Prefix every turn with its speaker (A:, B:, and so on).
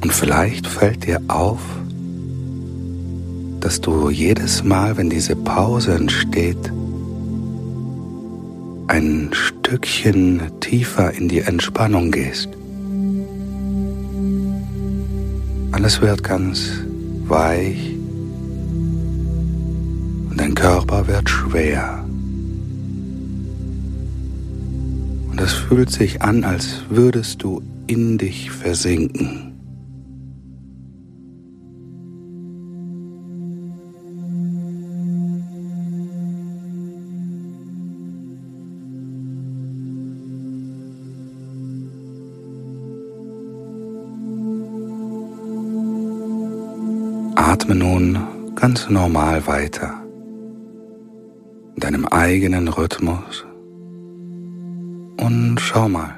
A: Und vielleicht fällt dir auf, dass du jedes Mal, wenn diese Pause entsteht, ein Stückchen tiefer in die Entspannung gehst. Alles wird ganz weich und dein Körper wird schwer. Und es fühlt sich an, als würdest du in dich versinken. Atme nun ganz normal weiter, in deinem eigenen Rhythmus und schau mal,